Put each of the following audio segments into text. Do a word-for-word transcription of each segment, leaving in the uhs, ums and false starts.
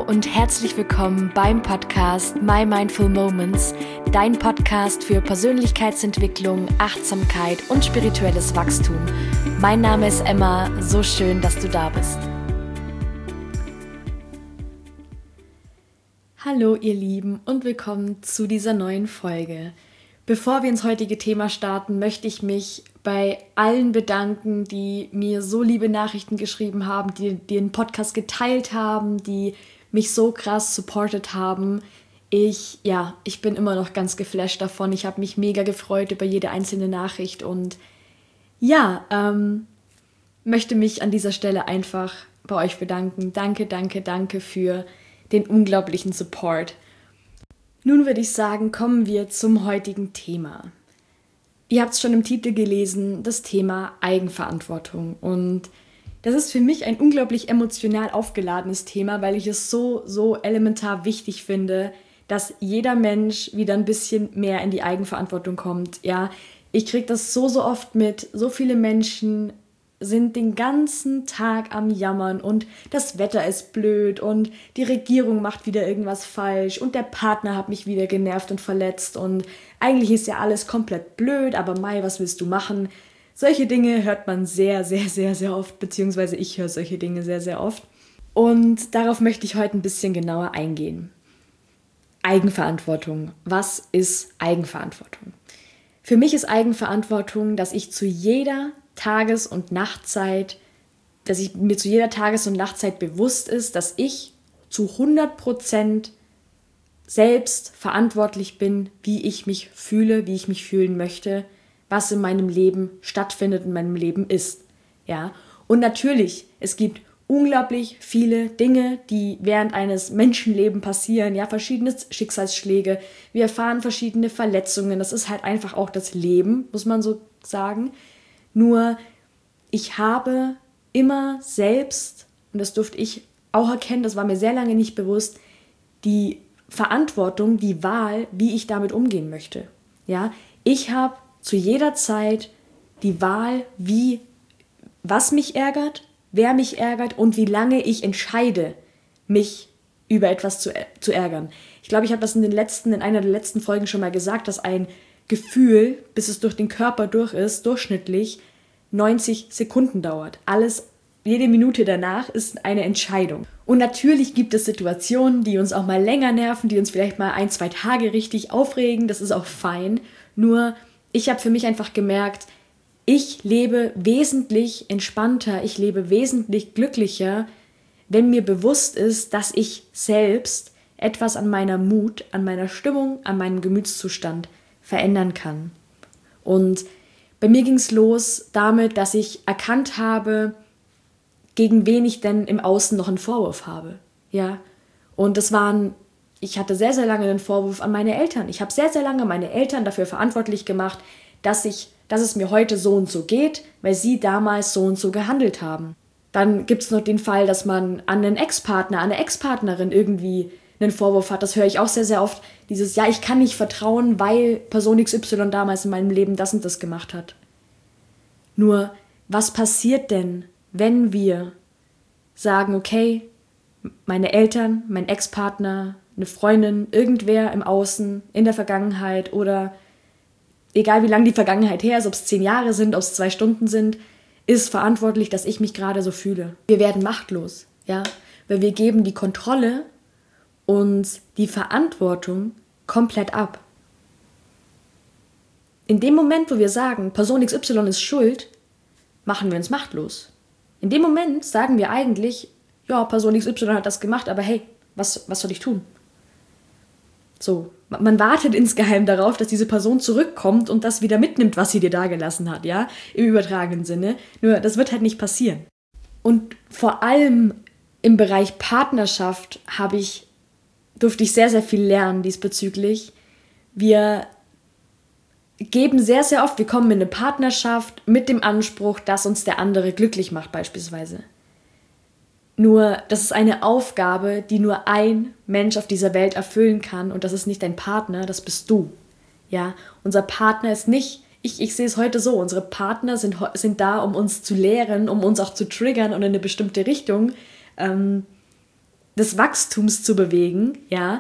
und herzlich willkommen beim Podcast My Mindful Moments, dein Podcast für Persönlichkeitsentwicklung, Achtsamkeit und spirituelles Wachstum. Mein Name ist Emma, so schön, dass du da bist. Hallo ihr Lieben und willkommen zu dieser neuen Folge. Bevor wir ins heutige Thema starten, möchte ich mich bei allen bedanken, die mir so liebe Nachrichten geschrieben haben, die, die den Podcast geteilt haben, die mich so krass supportet haben. Ich, ja, ich bin immer noch ganz geflasht davon. Ich habe mich mega gefreut über jede einzelne Nachricht und ja, ähm, möchte mich an dieser Stelle einfach bei euch bedanken. Danke, danke, danke für den unglaublichen Support. Nun würde ich sagen, kommen wir zum heutigen Thema. Ihr habt es schon im Titel gelesen, das Thema Eigenverantwortung. Und das ist für mich ein unglaublich emotional aufgeladenes Thema, weil ich es so, so elementar wichtig finde, dass jeder Mensch wieder ein bisschen mehr in die Eigenverantwortung kommt. Ja, ich kriege das so, so oft mit. So viele Menschen sind den ganzen Tag am Jammern und das Wetter ist blöd und die Regierung macht wieder irgendwas falsch und der Partner hat mich wieder genervt und verletzt und eigentlich ist ja alles komplett blöd, aber Mai, was willst du machen? Solche Dinge hört man sehr, sehr, sehr, sehr oft, beziehungsweise ich höre solche Dinge sehr, sehr oft. Und darauf möchte ich heute ein bisschen genauer eingehen. Eigenverantwortung. Was ist Eigenverantwortung? Für mich ist Eigenverantwortung, dass ich zu jeder Tages- und Nachtzeit, dass ich mir zu jeder Tages- und Nachtzeit bewusst ist, dass ich zu hundert Prozent selbst verantwortlich bin, wie ich mich fühle, wie ich mich fühlen möchte, was in meinem Leben stattfindet, in meinem Leben ist. Ja? Und natürlich, es gibt unglaublich viele Dinge, die während eines Menschenlebens passieren, ja, verschiedene Schicksalsschläge, wir erfahren verschiedene Verletzungen, das ist halt einfach auch das Leben, muss man so sagen. Nur, ich habe immer selbst, und das durfte ich auch erkennen, das war mir sehr lange nicht bewusst, die Verantwortung, die Wahl, wie ich damit umgehen möchte. Ja, ich habe zu jeder Zeit die Wahl, wie, was mich ärgert, wer mich ärgert und wie lange ich entscheide, mich über etwas zu, zu ärgern. Ich glaube, ich habe das in den letzten, in einer der letzten Folgen schon mal gesagt, dass ein Gefühl, bis es durch den Körper durch ist, durchschnittlich neunzig Sekunden dauert. Alles, jede Minute danach ist eine Entscheidung. Und natürlich gibt es Situationen, die uns auch mal länger nerven, die uns vielleicht mal ein, zwei Tage richtig aufregen. Das ist auch fein. Nur, ich habe für mich einfach gemerkt, ich lebe wesentlich entspannter, ich lebe wesentlich glücklicher, wenn mir bewusst ist, dass ich selbst etwas an meiner Mut, an meiner Stimmung, an meinem Gemütszustand verändern kann. Und bei mir ging es los damit, dass ich erkannt habe, gegen wen ich denn im Außen noch einen Vorwurf habe. Ja? Und das waren, ich hatte sehr, sehr lange einen Vorwurf an meine Eltern. Ich habe sehr, sehr lange meine Eltern dafür verantwortlich gemacht, dass, ich, dass es mir heute so und so geht, weil sie damals so und so gehandelt haben. Dann gibt es noch den Fall, dass man an einen Ex-Partner, an eine Ex-Partnerin irgendwie einen Vorwurf hat. Das höre ich auch sehr, sehr oft. Dieses, ja, ich kann nicht vertrauen, weil Person X Y damals in meinem Leben das und das gemacht hat. Nur, was passiert denn, wenn wir sagen, okay, meine Eltern, mein Ex-Partner, eine Freundin, irgendwer im Außen, in der Vergangenheit oder egal wie lange die Vergangenheit her ist, ob es zehn Jahre sind, ob es zwei Stunden sind, ist verantwortlich, dass ich mich gerade so fühle. Wir werden machtlos, ja, weil wir geben die Kontrolle und die Verantwortung komplett ab. In dem Moment, wo wir sagen, Person X Y ist schuld, machen wir uns machtlos. In dem Moment sagen wir eigentlich, ja, Person X Y hat das gemacht, aber hey, was, was soll ich tun? So, man wartet insgeheim darauf, dass diese Person zurückkommt und das wieder mitnimmt, was sie dir dagelassen hat, ja, im übertragenen Sinne. Nur, das wird halt nicht passieren. Und vor allem im Bereich Partnerschaft habe ich durfte ich sehr, sehr viel lernen diesbezüglich. Wir geben sehr, sehr oft, wir kommen in eine Partnerschaft mit dem Anspruch, dass uns der andere glücklich macht beispielsweise. Nur, das ist eine Aufgabe, die nur ein Mensch auf dieser Welt erfüllen kann und das ist nicht dein Partner, das bist du. Ja, unser Partner ist nicht, ich, ich sehe es heute so, unsere Partner sind, sind da, um uns zu lehren, um uns auch zu triggern und in eine bestimmte Richtung ähm, des Wachstums zu bewegen, ja.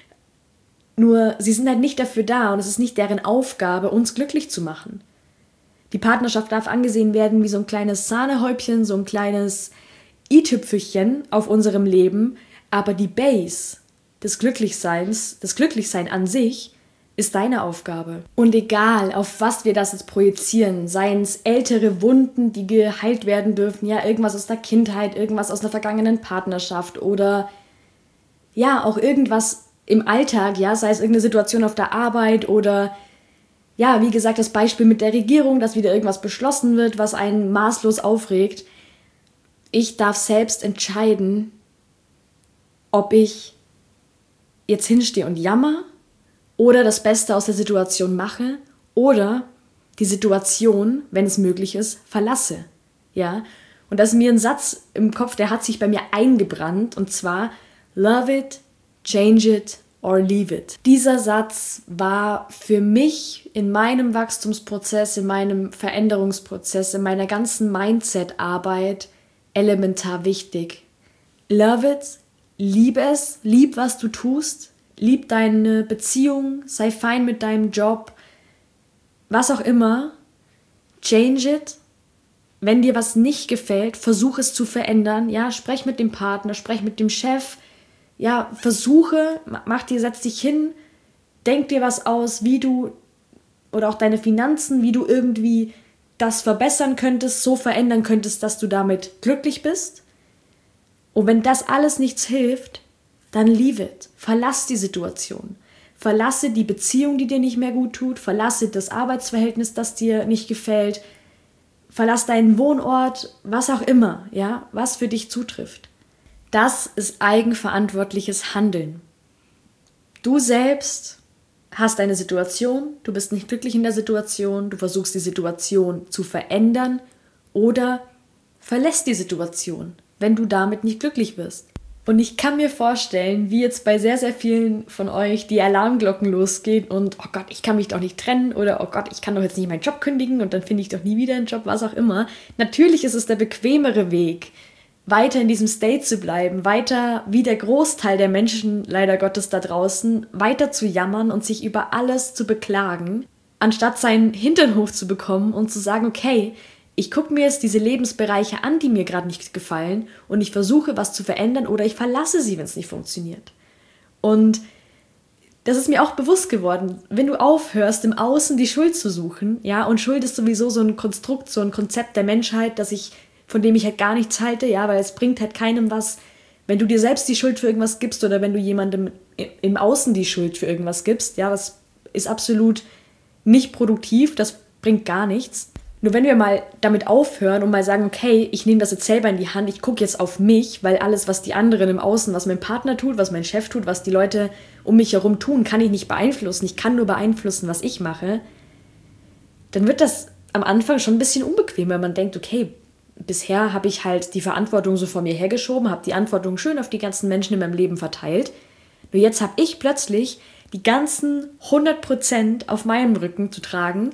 Nur sie sind halt nicht dafür da und es ist nicht deren Aufgabe, uns glücklich zu machen. Die Partnerschaft darf angesehen werden wie so ein kleines Sahnehäubchen, so ein kleines i-Tüpfelchen auf unserem Leben, aber die Base des Glücklichseins, das Glücklichsein an sich, ist deine Aufgabe. Und egal, auf was wir das jetzt projizieren, seien es ältere Wunden, die geheilt werden dürfen, ja, irgendwas aus der Kindheit, irgendwas aus einer vergangenen Partnerschaft oder ja, auch irgendwas im Alltag, ja, sei es irgendeine Situation auf der Arbeit oder ja, wie gesagt, das Beispiel mit der Regierung, dass wieder irgendwas beschlossen wird, was einen maßlos aufregt. Ich darf selbst entscheiden, ob ich jetzt hinstehe und jammer oder das Beste aus der Situation mache oder die Situation, wenn es möglich ist, verlasse. Ja? Und das ist mir ein Satz im Kopf, der hat sich bei mir eingebrannt und zwar love it, change it or leave it. Dieser Satz war für mich in meinem Wachstumsprozess, in meinem Veränderungsprozess, in meiner ganzen Mindset-Arbeit elementar wichtig. Love it, lieb es, lieb, was du tust, lieb deine Beziehung, sei fein mit deinem Job, was auch immer. Change it. Wenn dir was nicht gefällt, versuch es zu verändern. Ja, sprech mit dem Partner, sprech mit dem Chef. Ja, versuche, mach dir, setz dich hin, denk dir was aus, wie du, oder auch deine Finanzen, wie du irgendwie das verbessern könntest, so verändern könntest, dass du damit glücklich bist. Und wenn das alles nichts hilft, dann leave it. Verlass die Situation. Verlasse die Beziehung, die dir nicht mehr gut tut. Verlasse das Arbeitsverhältnis, das dir nicht gefällt. Verlass deinen Wohnort, was auch immer, ja, was für dich zutrifft. Das ist eigenverantwortliches Handeln. Du selbst hast eine Situation, du bist nicht glücklich in der Situation, du versuchst die Situation zu verändern oder verlässt die Situation, wenn du damit nicht glücklich wirst. Und ich kann mir vorstellen, wie jetzt bei sehr, sehr vielen von euch die Alarmglocken losgehen und oh Gott, ich kann mich doch nicht trennen oder oh Gott, ich kann doch jetzt nicht meinen Job kündigen und dann finde ich doch nie wieder einen Job, was auch immer. Natürlich ist es der bequemere Weg, weiter in diesem State zu bleiben, weiter wie der Großteil der Menschen, leider Gottes da draußen, weiter zu jammern und sich über alles zu beklagen, anstatt seinen Hintern hoch zu bekommen und zu sagen, okay, ich gucke mir jetzt diese Lebensbereiche an, die mir gerade nicht gefallen und ich versuche, was zu verändern oder ich verlasse sie, wenn es nicht funktioniert. Und das ist mir auch bewusst geworden, wenn du aufhörst, im Außen die Schuld zu suchen, ja, und Schuld ist sowieso so ein Konstrukt, so ein Konzept der Menschheit, das ich von dem ich halt gar nichts halte, ja, weil es bringt halt keinem was, wenn du dir selbst die Schuld für irgendwas gibst oder wenn du jemandem im Außen die Schuld für irgendwas gibst, ja, das ist absolut nicht produktiv, das bringt gar nichts. Nur wenn wir mal damit aufhören und mal sagen, okay, ich nehme das jetzt selber in die Hand, ich gucke jetzt auf mich, weil alles, was die anderen im Außen, was mein Partner tut, was mein Chef tut, was die Leute um mich herum tun, kann ich nicht beeinflussen, ich kann nur beeinflussen, was ich mache, dann wird das am Anfang schon ein bisschen unbequem, weil man denkt, okay, bisher habe ich halt die Verantwortung so vor mir hergeschoben, habe die Verantwortung schön auf die ganzen Menschen in meinem Leben verteilt. Nur jetzt habe ich plötzlich die ganzen hundert Prozent auf meinem Rücken zu tragen.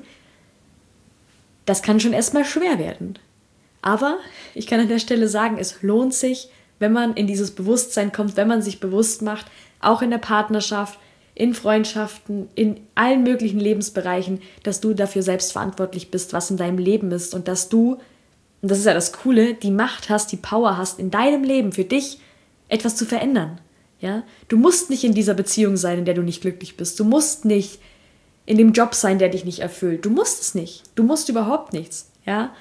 Das kann schon erstmal schwer werden. Aber ich kann an der Stelle sagen, es lohnt sich, wenn man in dieses Bewusstsein kommt, wenn man sich bewusst macht, auch in der Partnerschaft, in Freundschaften, in allen möglichen Lebensbereichen, dass du dafür selbst verantwortlich bist, was in deinem Leben ist und dass du, und das ist ja das Coole, die Macht hast, die Power hast, in deinem Leben für dich etwas zu verändern. Ja? Du musst nicht in dieser Beziehung sein, in der du nicht glücklich bist. Du musst nicht in dem Job sein, der dich nicht erfüllt. Du musst es nicht. Du musst überhaupt nichts. Ja?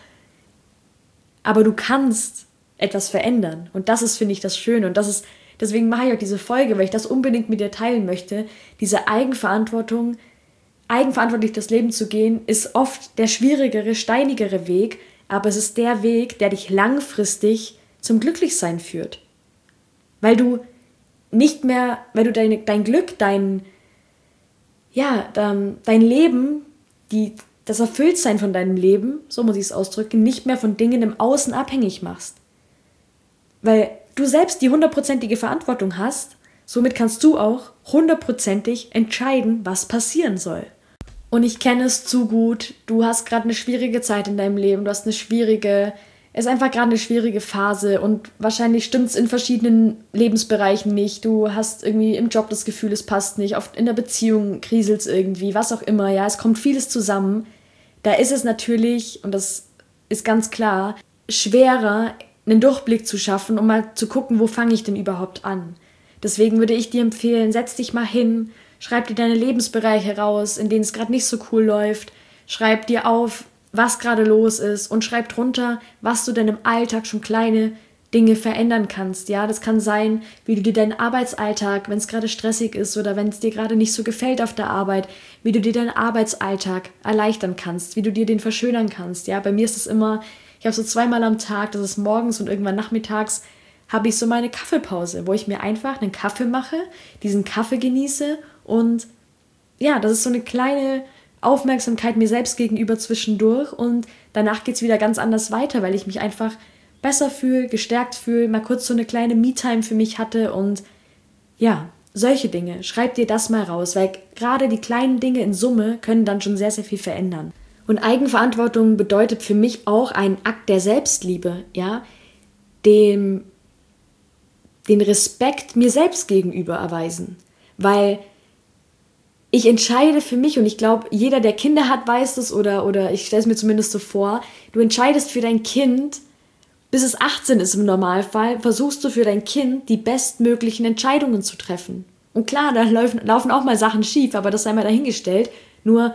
Aber du kannst etwas verändern. Und das ist, finde ich, das Schöne. Und das ist, deswegen mache ich auch diese Folge, weil ich das unbedingt mit dir teilen möchte. Diese Eigenverantwortung, eigenverantwortlich das Leben zu gehen, ist oft der schwierigere, steinigere Weg, aber es ist der Weg, der dich langfristig zum Glücklichsein führt. Weil du nicht mehr, weil du dein, dein Glück, dein, ja, dein, dein Leben, die, das Erfülltsein von deinem Leben, so muss ich es ausdrücken, nicht mehr von Dingen im Außen abhängig machst. Weil du selbst die hundertprozentige Verantwortung hast, somit kannst du auch hundertprozentig entscheiden, was passieren soll. Und ich kenne es zu gut, du hast gerade eine schwierige Zeit in deinem Leben, du hast eine schwierige es ist einfach gerade eine schwierige Phase und wahrscheinlich stimmt es in verschiedenen Lebensbereichen nicht. Du hast irgendwie im Job das Gefühl, es passt nicht, oft in der Beziehung kriselt es irgendwie, was auch immer, ja, es kommt vieles zusammen. Da ist es natürlich, und das ist ganz klar, schwerer, einen Durchblick zu schaffen, um mal zu gucken, wo fange ich denn überhaupt an. Deswegen würde ich dir empfehlen, setz dich mal hin, schreib dir deine Lebensbereiche raus, in denen es gerade nicht so cool läuft, schreib dir auf, was gerade los ist und schreib drunter, was du denn im Alltag schon kleine Dinge verändern kannst. Ja, das kann sein, wie du dir deinen Arbeitsalltag, wenn es gerade stressig ist oder wenn es dir gerade nicht so gefällt auf der Arbeit, wie du dir deinen Arbeitsalltag erleichtern kannst, wie du dir den verschönern kannst. Ja, bei mir ist es immer, ich habe so zweimal am Tag, das ist morgens und irgendwann nachmittags, habe ich so meine Kaffeepause, wo ich mir einfach einen Kaffee mache, diesen Kaffee genieße und ja, das ist so eine kleine Aufmerksamkeit mir selbst gegenüber zwischendurch und danach geht es wieder ganz anders weiter, weil ich mich einfach besser fühle, gestärkt fühle, mal kurz so eine kleine Me-Time für mich hatte und ja, solche Dinge. Schreib dir das mal raus, weil gerade die kleinen Dinge in Summe können dann schon sehr, sehr viel verändern. Und Eigenverantwortung bedeutet für mich auch einen Akt der Selbstliebe, ja, dem den Respekt mir selbst gegenüber erweisen, weil ich entscheide für mich und ich glaube, jeder, der Kinder hat, weiß das oder, oder ich stelle es mir zumindest so vor, du entscheidest für dein Kind, bis es achtzehn ist im Normalfall, versuchst du für dein Kind die bestmöglichen Entscheidungen zu treffen. Und klar, da laufen, laufen auch mal Sachen schief, aber das sei mal dahingestellt, nur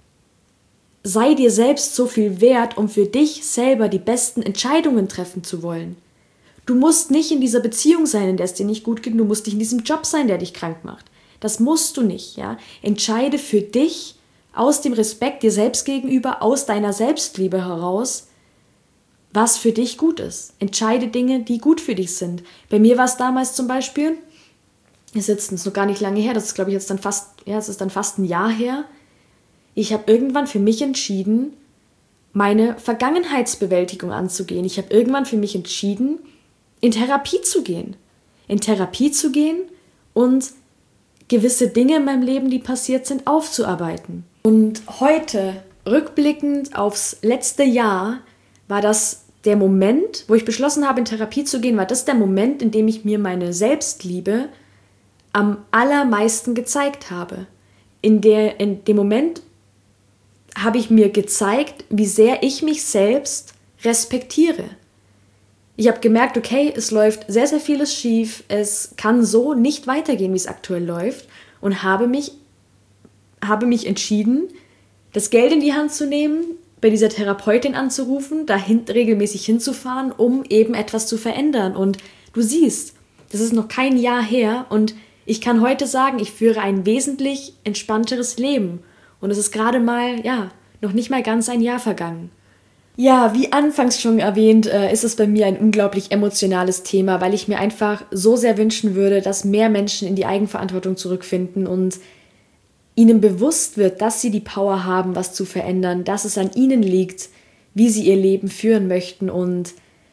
sei dir selbst so viel wert, um für dich selber die besten Entscheidungen treffen zu wollen. Du musst nicht in dieser Beziehung sein, in der es dir nicht gut geht, du musst nicht in diesem Job sein, der dich krank macht. Das musst du nicht, ja. Entscheide für dich aus dem Respekt dir selbst gegenüber, aus deiner Selbstliebe heraus, was für dich gut ist. Entscheide Dinge, die gut für dich sind. Bei mir war es damals zum Beispiel, ist jetzt noch gar nicht lange her, das ist glaube ich jetzt dann fast, ja, es ist dann fast ein Jahr her. Ich habe irgendwann für mich entschieden, meine Vergangenheitsbewältigung anzugehen. Ich habe irgendwann für mich entschieden, in Therapie zu gehen. In Therapie zu gehen und gewisse Dinge in meinem Leben, die passiert sind, aufzuarbeiten. Und heute, rückblickend aufs letzte Jahr, war das der Moment, wo ich beschlossen habe, in Therapie zu gehen, war das der Moment, in dem ich mir meine Selbstliebe am allermeisten gezeigt habe. In, der, in dem Moment habe ich mir gezeigt, wie sehr ich mich selbst respektiere. Ich habe gemerkt, okay, es läuft sehr, sehr vieles schief, es kann so nicht weitergehen, wie es aktuell läuft und habe mich, habe mich entschieden, das Geld in die Hand zu nehmen, bei dieser Therapeutin anzurufen, dahin regelmäßig hinzufahren, um eben etwas zu verändern. Und du siehst, das ist noch kein Jahr her und ich kann heute sagen, ich führe ein wesentlich entspannteres Leben. Und es ist gerade mal, ja, noch nicht mal ganz ein Jahr vergangen. Ja, wie anfangs schon erwähnt, äh, ist es bei mir ein unglaublich emotionales Thema, weil ich mir einfach so sehr wünschen würde, dass mehr Menschen in die Eigenverantwortung zurückfinden und ihnen bewusst wird, dass sie die Power haben, was zu verändern, dass es an ihnen liegt, wie sie ihr Leben führen möchten und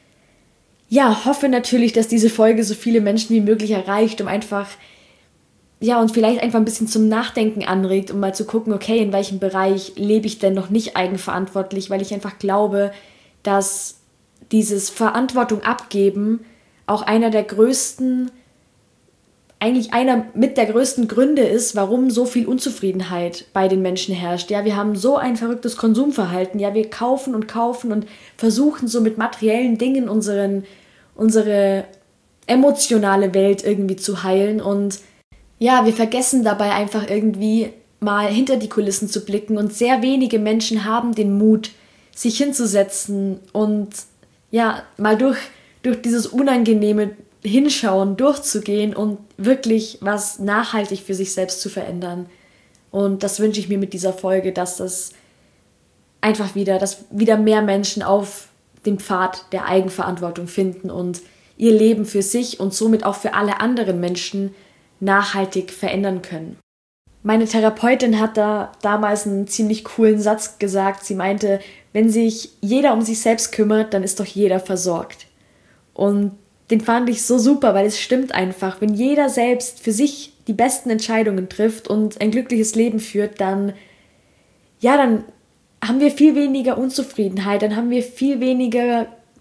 ja, hoffe natürlich, dass diese Folge so viele Menschen wie möglich erreicht, um einfach ja, und vielleicht einfach ein bisschen zum Nachdenken anregt, um mal zu gucken, okay, in welchem Bereich lebe ich denn noch nicht eigenverantwortlich, weil ich einfach glaube, dass dieses Verantwortung abgeben auch einer der größten, eigentlich einer mit der größten Gründe ist, warum so viel Unzufriedenheit bei den Menschen herrscht. Ja, wir haben so ein verrücktes Konsumverhalten, ja, wir kaufen und kaufen und versuchen so mit materiellen Dingen unseren, unsere emotionale Welt irgendwie zu heilen und ja, wir vergessen dabei einfach irgendwie mal hinter die Kulissen zu blicken und sehr wenige Menschen haben den Mut, sich hinzusetzen und ja, mal durch, durch dieses unangenehme Hinschauen durchzugehen und wirklich was nachhaltig für sich selbst zu verändern. Und das wünsche ich mir mit dieser Folge, dass das einfach wieder, dass wieder mehr Menschen auf den Pfad der Eigenverantwortung finden und ihr Leben für sich und somit auch für alle anderen Menschen nachhaltig verändern können. Meine Therapeutin hat da damals einen ziemlich coolen Satz gesagt. Sie meinte, wenn sich jeder um sich selbst kümmert, dann ist doch jeder versorgt. Und den fand ich so super, weil es stimmt einfach. Wenn jeder selbst für sich die besten Entscheidungen trifft und ein glückliches Leben führt, dann, ja, dann haben wir viel weniger Unzufriedenheit, dann haben wir viel weniger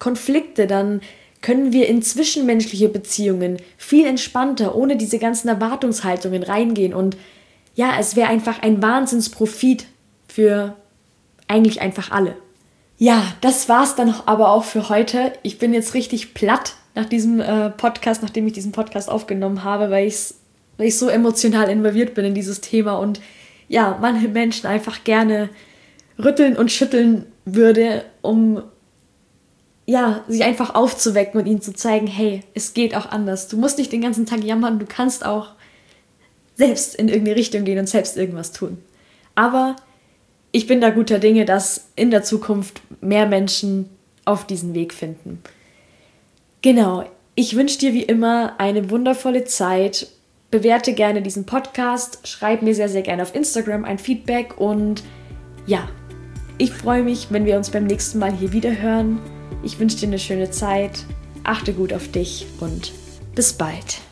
Konflikte, dann können wir in zwischenmenschliche Beziehungen viel entspannter, ohne diese ganzen Erwartungshaltungen reingehen. Und ja, es wäre einfach ein Wahnsinnsprofit für eigentlich einfach alle. Ja, das war's dann aber auch für heute. Ich bin jetzt richtig platt nach diesem äh, Podcast, nachdem ich diesen Podcast aufgenommen habe, weil, ich's, weil ich so emotional involviert bin in dieses Thema und ja, manche Menschen einfach gerne rütteln und schütteln würde, um ja, sich einfach aufzuwecken und ihnen zu zeigen, hey, es geht auch anders. Du musst nicht den ganzen Tag jammern, du kannst auch selbst in irgendeine Richtung gehen und selbst irgendwas tun. Aber ich bin da guter Dinge, dass in der Zukunft mehr Menschen auf diesen Weg finden. Genau, ich wünsche dir wie immer eine wundervolle Zeit. Bewerte gerne diesen Podcast, schreib mir sehr, sehr gerne auf Instagram ein Feedback und ja, ich freue mich, wenn wir uns beim nächsten Mal hier wieder hören. Ich wünsche dir eine schöne Zeit, achte gut auf dich und bis bald.